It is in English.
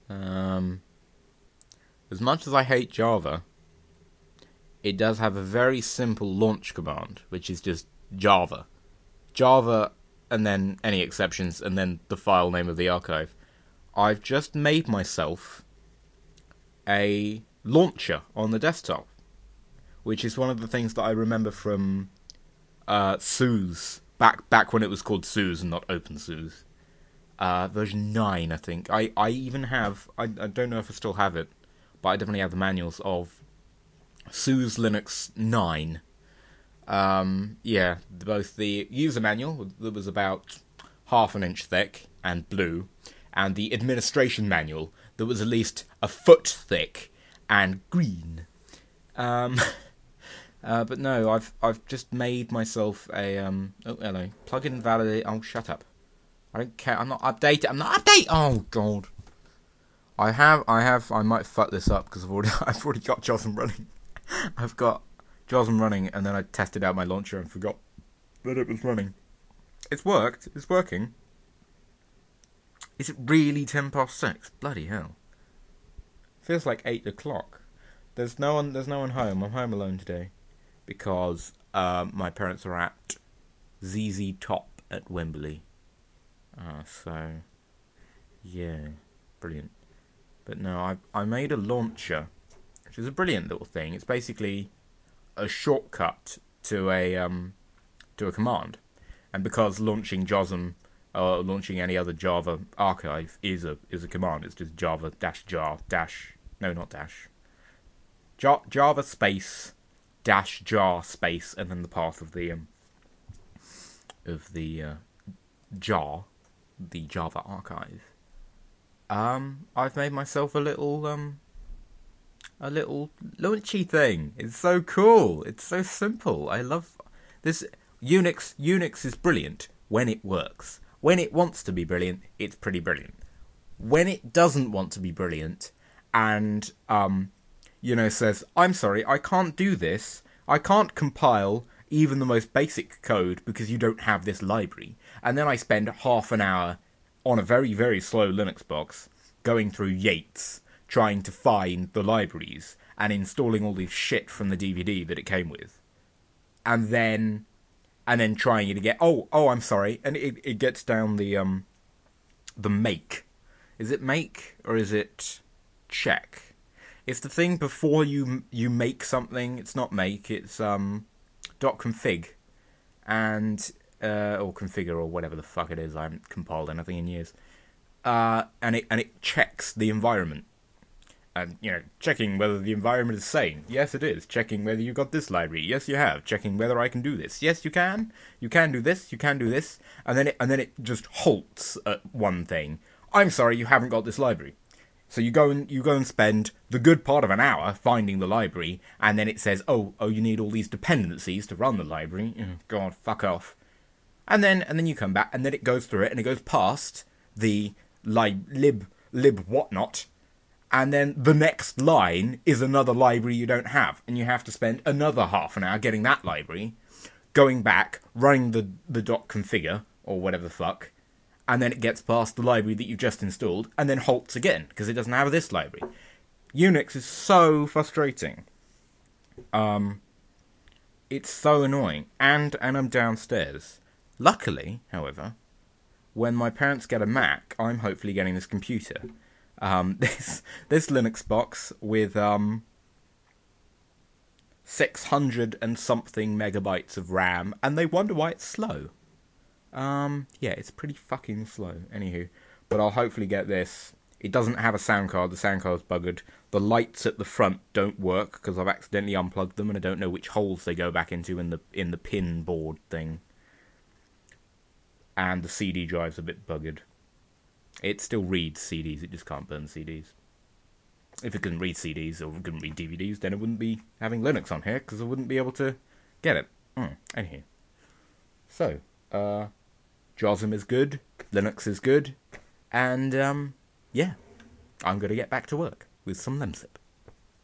Um, as much as I hate Java, it does have a very simple launch command, which is just Java. Java, and then any exceptions, and then the file name of the archive. I've just made myself a launcher on the desktop, which is one of the things that I remember from SUSE, back when it was called SUSE and not OpenSUSE. Version 9, I think. I even have, I don't know if I still have it, but I definitely have the manuals of SUSE Linux 9. Yeah, both the user manual that was about half an inch thick and blue, and the administration manual that was at least a foot thick and green. Um, but no, I've just made myself a oh hello, plugin validate. Oh, shut up! I don't care. I'm not updated. I'm not update. Oh god. I might fuck this up because I've already got JOSM running. I've got JOSM running, and then I tested out my launcher and forgot that it was running. It's worked. It's working. Is it really 6:10? Bloody hell! Feels like 8 o'clock. There's no one. There's no one home. I'm home alone today because my parents are at ZZ Top at Wembley. So yeah, brilliant. But no, I made a launcher, which is a brilliant little thing. It's basically a shortcut to a command, and because launching JOSM or launching any other Java archive is a command, it's just Java -jar no, not dash Java space -jar space and then the path of the jar, the Java archive. I've made myself a little launchy thing. It's so cool. It's so simple. I love this. Unix is brilliant when it works. When it wants to be brilliant, it's pretty brilliant. When it doesn't want to be brilliant and says, "I'm sorry, I can't do this. I can't compile even the most basic code because you don't have this library." And then I spend half an hour on a very, very slow Linux box going through Yates trying to find the libraries and installing all this shit from the DVD that it came with. And then trying it again. I'm sorry. And it gets down the make. Is it make or is it check? It's the thing before you make something. It's not make, it's .config and or configure or whatever the fuck it is. I haven't compiled anything in years. And it checks the environment. And, checking whether the environment is sane. Yes, it is. Checking whether you got this library. Yes, you have. Checking whether I can do this. Yes, you can. You can do this. You can do this. And then it just halts at one thing. I'm sorry, you haven't got this library. So you go and spend the good part of an hour finding the library, and then it says, oh, you need all these dependencies to run the library. Oh, God, fuck off. And then you come back, and then it goes through it, and it goes past the lib whatnot. And then the next line is another library you don't have. And you have to spend another half an hour getting that library, going back, running the .configure, or whatever the fuck, and then it gets past the library that you just installed, and then halts again, because it doesn't have this library. Unix is so frustrating. It's so annoying. And I'm downstairs. Luckily, however, when my parents get a Mac, I'm hopefully getting this computer. This Linux box with 600 and something megabytes of RAM, and they wonder why it's slow. Yeah, it's pretty fucking slow. Anywho, but I'll hopefully get this. It doesn't have a sound card. The sound card's buggered. The lights at the front don't work because I've accidentally unplugged them, and I don't know which holes they go back into in the pin board thing. And the CD drive's a bit buggered. It still reads CDs, it just can't burn CDs. If it couldn't read CDs or it couldn't read DVDs, then it wouldn't be having Linux on here, because I wouldn't be able to get it. Anyway. So, JOSM is good, Linux is good, and, yeah. I'm going to get back to work with some lemsip.